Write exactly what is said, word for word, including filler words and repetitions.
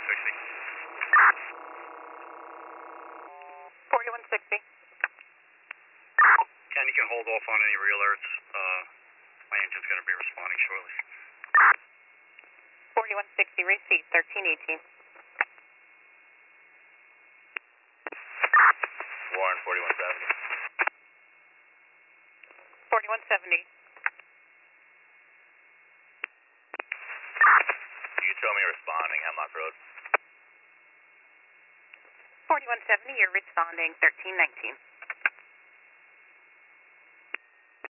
forty-one sixty. forty-one sixty. Ken, you can hold off on any re-alerts. Uh, my engine's going to be responding shortly. forty-one sixty, receipt, thirteen eighteen. Warren, forty-one seventy. forty-one seventy. You can tell me responding, Hemlock Road. forty-one seventy, you're responding, thirteen nineteen.